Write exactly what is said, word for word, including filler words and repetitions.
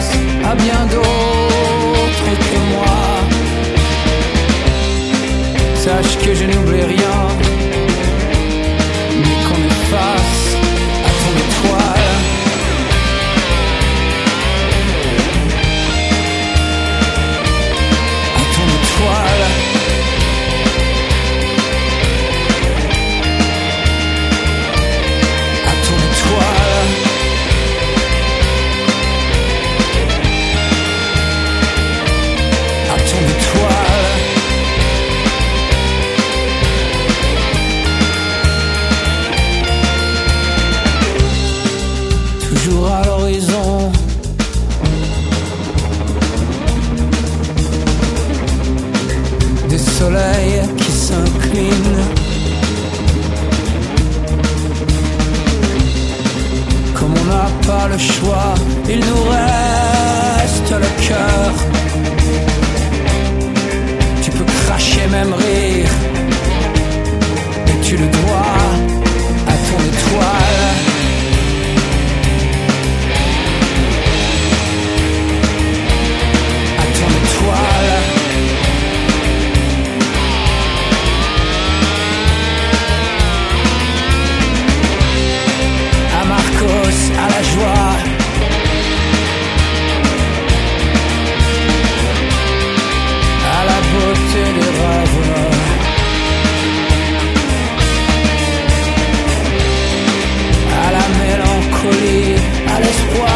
face à bien d'autres que moi. Sache que je n'oublie rien, mais qu'on est face à ton étoile. À ton étoile. À ton étoile. À ton étoile. Toujours à l'horizon, des soleils qui s'inclinent. Comme on n'a pas le choix, il nous reste le cœur. Tu peux cracher, même rire, et tu le dois à ton étoile. À Marcos, à la joie, à la beauté des rêves, à la mélancolie, à l'espoir.